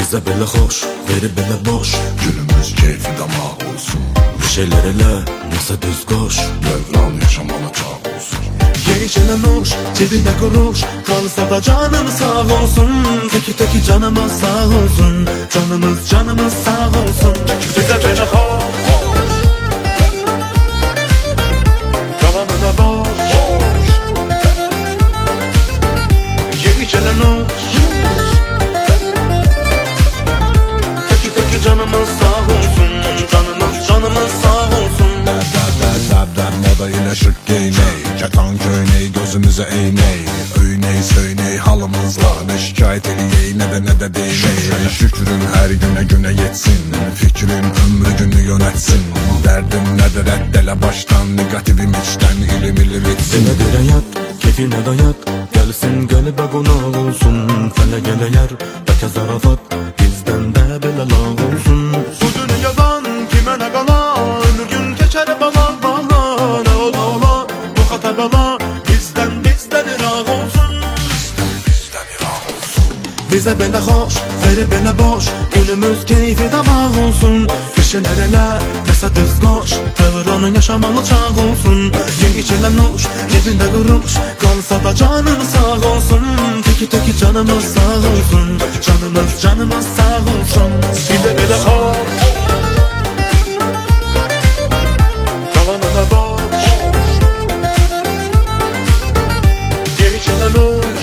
Bizə belə xoş, verib belə boş, Günümüz keyfi damaq olsun. bir şeylər elə, nəsə düz qoş. Dövran yaşamalı çağ olsun. Geniş elə nuş, cebində quruş, qalsa da canım sağ olsun. Teki canımız sağ olsun, canımız sağ olsun. Bizə belə xoş, qalanına boş. Geniş elə nuş, teki canımız sağ olsun, canımız sağ olsun. Dəb moda ilə şık geyney, Kətan köyney gözümüzə eyney. Öyney söyney halımızla, nə şikayət eləyey, nə də deyney. Şükrün hər günə yetsin, fikrin ömrü günü yönətsin. Dərdim nədir rəddələ başdan, negativim içdən ilim etsin. Sənə görə yat, keyfinə dayat, gəlsin qəlbə qonaq olsun. Fələk elə yer, bəlkə zarafat, bizdən də belə lağ olsun. Bu dünyadan kimə nə qala, ömür gün keçər bala. Nə ola, bu xata bala, bizdən iraq olsun. Bizə belə xoş, verib belə boş, günümüz keyfi damaq olsun. Bir şeylər elə, nəsə düz qoş, dövranın yaşamalı çağ olsun. Yengiç elə nuş, cebində quruş, qalsa da canım sağ olsun. Teki canımız sağ olsun, canımız sağ olsun. Bizə belə xoş, qalanına boş. Yengiç elə nuş,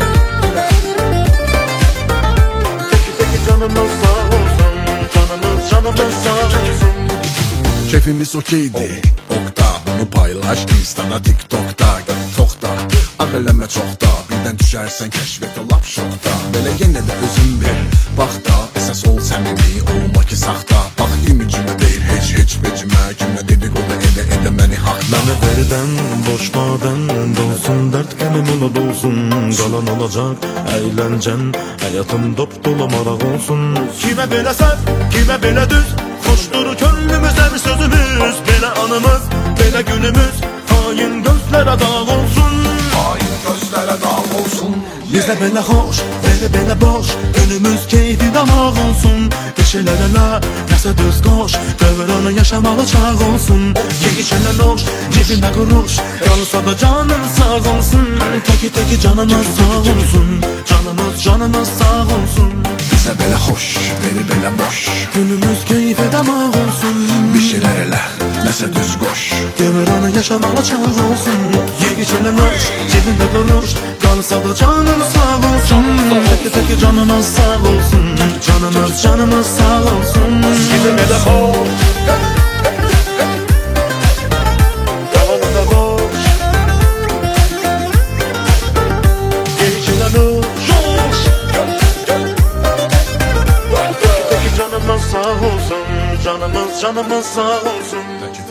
canımız sağ olsun, canımız sağ olsun. Keyfimiz okeydi, okta. Bunu paylaş Insta'da, TikTok'ta. Tokta, ağırlama çokta. Birden düşersen keşfete lap şokta. Böyle yine de özün ver, bak da. Esas ol səmimi, olma ki saxta. Bak imicime değil, heç becime. Kimle dedikodu ede məni haqla. Məni verdən, boş madən, dolsun dərd qəmim ola dolsun. Qalan olacaq əyləncən, həyatım dop dolu maraq olsun. Kimə belə səhv, kimə belə düz, xoşdur könlümüz hər sözümüz. Belə anımız, belə günümüz, hain gözlərə dağ olsun. Hain gözlərə dağ olsun. Bizə belə xoş, belə boş, günümüz keyfi damaq olsun. Bir şeylər elə, nəsə düz qoş, dövranı yaşamalı çağ olsun. Yengiç elə nuş, cebində quruş, qalsa da canım sağ olsun. Teki canımız sağ olsun, canımız sağ olsun. Bizə belə xoş, belə boş, Günümüz keyfi damaq olsun. bir şeylər elə, nəsə düz qoş. Dövranı yaşamalı çağ olsun. Yengiç elə nuş, cebində quruş, qalsa da canım sağ olsun. Teki canımız sağ olsun, canımız sağ olsun. Bizə belə xoş, qalanına boş. Yengiç elə nuş, teki canımız sağ olsun, canımız sağ olsun.